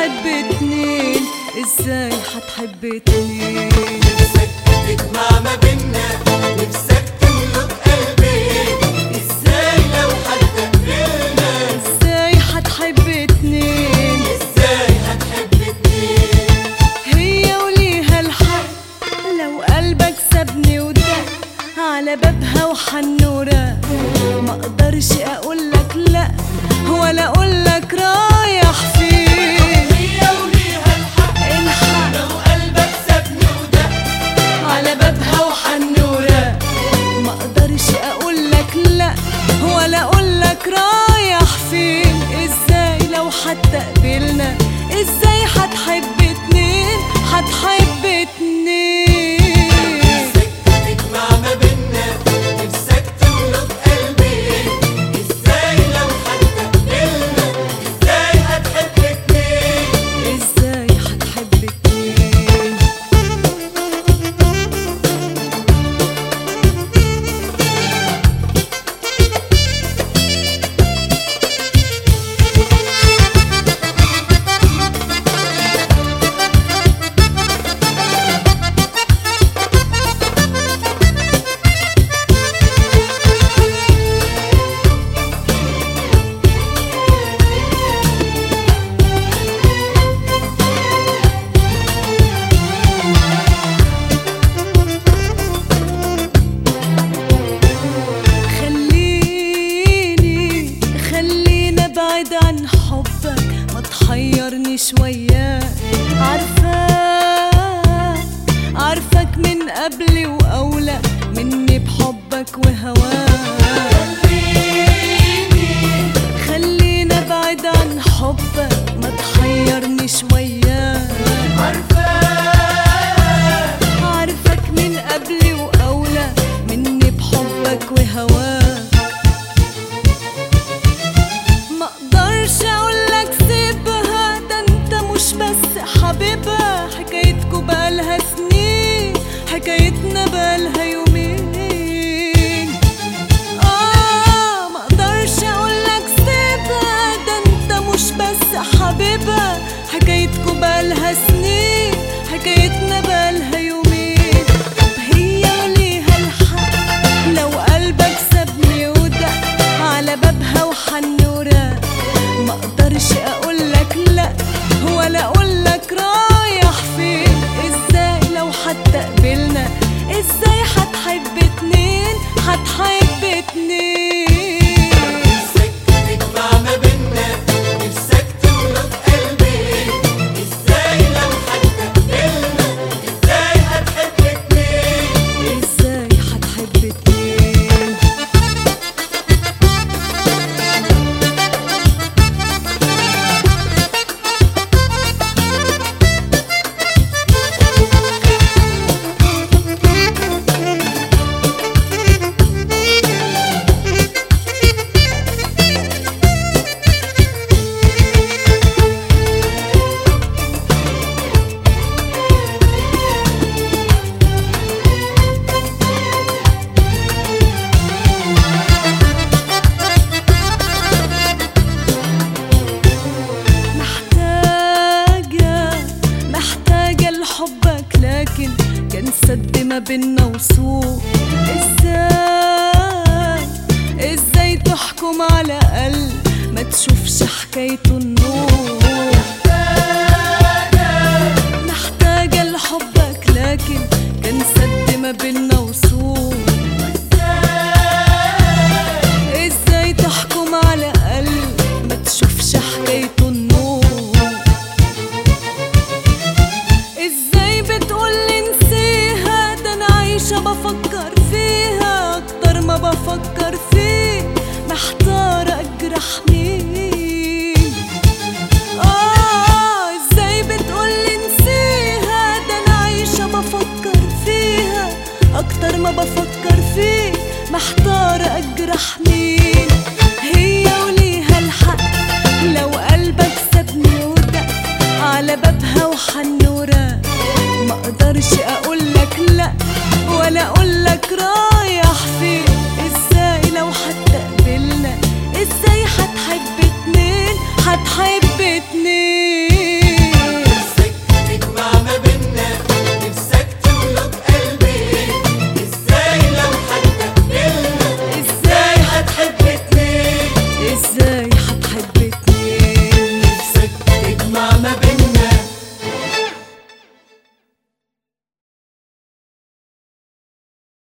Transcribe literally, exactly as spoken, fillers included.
هتحب اتنين؟ ازاي هتحب اتنين؟ نفسك تجمع ما بينا، نفسك تملك قلبي، ازاي لو حد قبلنا؟ ازاي هتحب اتنين؟ ازاي هتحب اتنين؟ هي وليها الحق لو قلبك سابني ودق على بابها وحنورة، ما اقدرش اقولك لا ولا اقولك رايح فين. هي وليها الحق الحق لو قلبك سابني ودق على بابها وحنورة، ما اقدرش اقولك لا ولا اقولك رايح فين. ازاي لو حتى قبلنا؟ ازاي هتحب اتنين؟ هتحب اتنين؟ نفسك تجمع ما بينا، نفسك تملك قلبي، ازاي لو حد قبلنا؟ ازاي هتحب اتنين؟ ازاي هتحب اتنين؟ خليني خلينا بعيد عن حبك، ما تحيرني شوية. عارفاك عارفك من قبلي وأولى مني بحبك وهواك. خلينا بعيد عن حبك، ما تحيرني شوية. عارفك من قبلي وأولى مني بحبك وهواك. ما اقدرش اقولك سيبها، ده انت مش بس حبيبها، حكايتكوا بقالها سنين، حكايتنا بقالها يومين. اه ما اقدرش اقولك سيبها، ده انت مش بس حبيبها، حكايتكوا بقالها سنين، حكايتنا بقالها يومين. طب هي وليها الحق لو قلبك سابني ودق على بابها وحنورة، ما اقدرش اقولك لا ولا اقولك رايح فين. ازاي لو حتى قبلنا؟ ازاي هتحب اتنين؟ هتحب اتنين؟ نفسك تجمع ما بينا، نفسك تملك قلبي، ازاي لو حد قبلنا؟ ازاي هتحب اتنين؟ ازاي هتحب اتنين؟ محتاجة محتاجة لحبك، لكن كان سد ما بينا وسوق. ازاي ازاي تحكم على قلب ما تشوفش حكايته النور؟ محتاجة لحبك، لكن كان سد ما بينا وسوق. ازاي تحكم على قلب ما تشوفش حكايته النور؟ ازاي بتقولي نسيها؟ ده انا عايشة بفكر فيها اكتر ما بفكر فيه، محتارة اجرح مين. اه ازاي بتقولي نسيها؟ ده انا عايشة بفكر فيها اكتر ما بفكر فيه، محتارة اجرح مين. هي وليها الحق لو قلبك سابني ودق على بابها وحنورة، ما اقدرش اقولك لا ولا اقولك رايح فين. ازاي لو حتى قبلنا؟ ازاي هتحب اتنين؟ هتحب